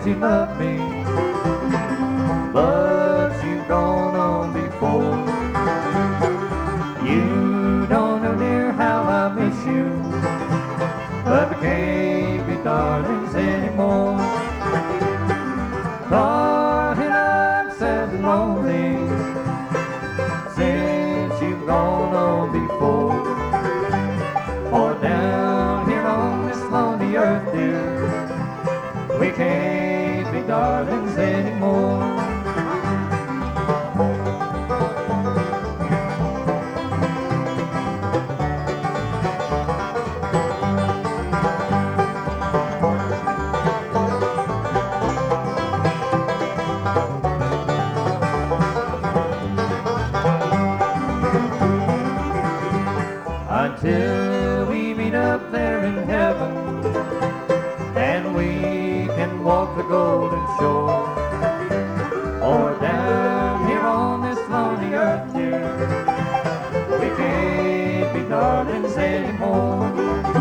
you love me, but you've gone on before. You don't know, dear, how I miss you, but we can't be darlings anymore. Darling, I'm sad and lonely since you've gone on before. For down here on this lonely earth, dear, we can't be darlings anymore. Until we meet up there in heaven and we can walk the golden shore, or down here on this lonely earth, dear, we can't be darlings anymore.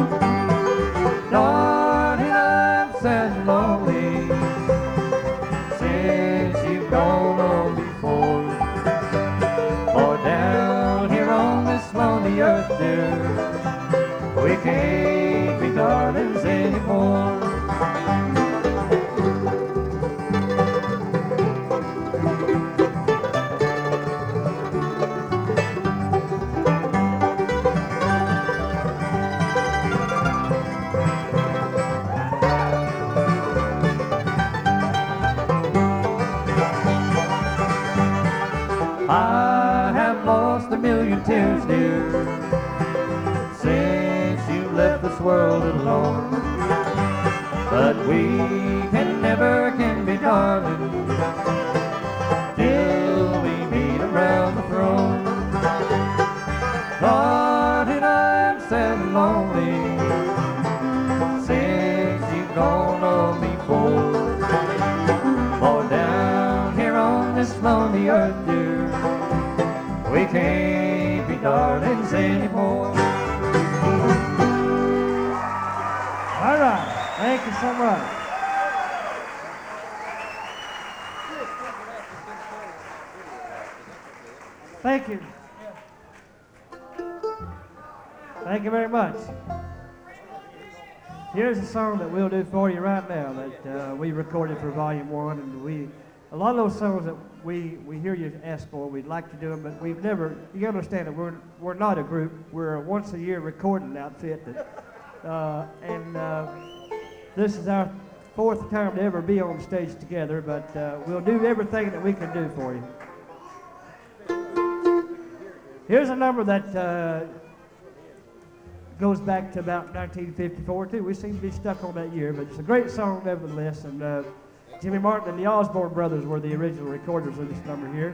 Darling, I'm sad and lonely since you've gone on before. For down here on this lonely earth, dear, we can't be darlings anymore. I have lost a million tears, dear, since you left this world alone. But we can never again be darling till we meet around the throne. Darling, I'm sad and lonely since you've gone on before. For down here on this lonely earth, dear, we can't be darlings anymore. All right. Thank you so much. Thank you. Thank you very much. Here's a song that we'll do for you right now that we recorded for Volume 1, and a lot of those songs that we hear you ask for, we'd like to do them, but we've never, you understand that we're not a group, we're a once a year recording outfit, this is our 4th time to ever be on stage together, but we'll do everything that we can do for you. Here's a number that goes back to about 1954 too. We seem to be stuck on that year, but it's a great song nevertheless, and Jimmy Martin and the Osborne Brothers were the original recorders of this number here.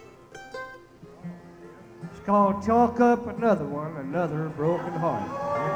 It's called Chalk Up Another One, Another Broken Heart.